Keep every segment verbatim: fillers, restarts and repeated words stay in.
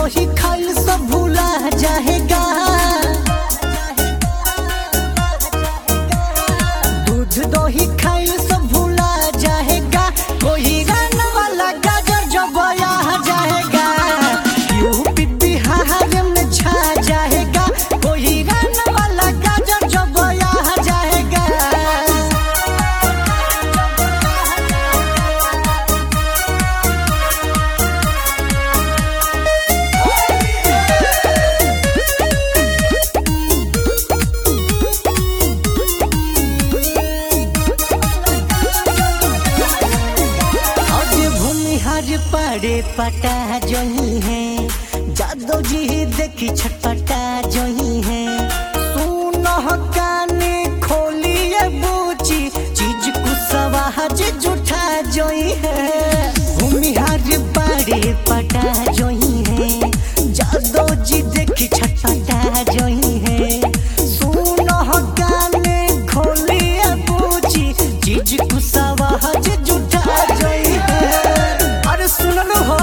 दही खाइल सब भूला जाएगा, दूध दही खाइल सब भूला जाएगा। कोई रन वाला गाजर जब आ जाएगा, यूपी बिहार में छा जाएगा। कोई रन वाला गाजर जब आ जाएगा। पड़े पटा जोही है, जादव जी देखी छटपटा जोही है। सुनो काने खोलिए बूची, चीज कुसवाज जुठा जोही है। भूमिहार पड़े पटा जोही है, जादव जी देखी छटपटा जोही है। सुनो काने खोलिए बूची, चीज कुसवाज जुठा जोही है। सुनलो हो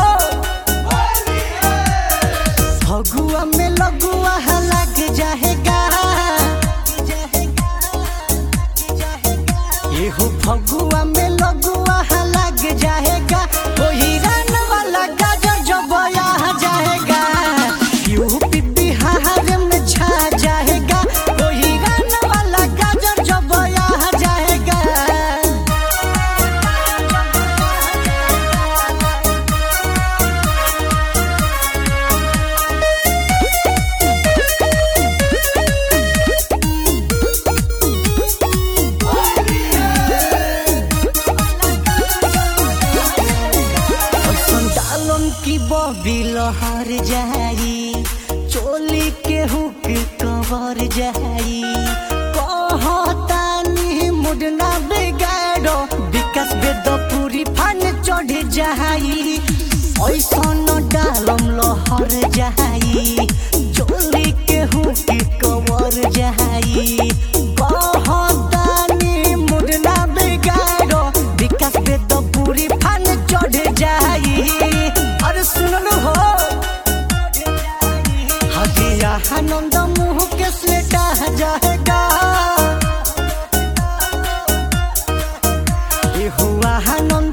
फगुआ में लगुआ लग जाएगा, ये हो फगुआ में लगुआ लग जाएगा। कोई रन वाला गाजर जब आ जाएगा, यूपी बिहार में छा जाएगा। कोई रन वाला गाजर जब आ जाएगा। की बॉबी लहर जाई, चोली के हुक कवर जाई। कहतानी मुडना बिगाड़ो, विकास बेदपुरी फान चढ़ जाई। ऐसा न डालम लहर जाई, चोली के हुक कवर जाई। कहतानी मुडना बिगाड़ो, विकास बेदपुरी फान चढ़ जाई। सुनलो हो हदिया आनंद मुँह के सेटा जाएगा, ये हुआ आनंद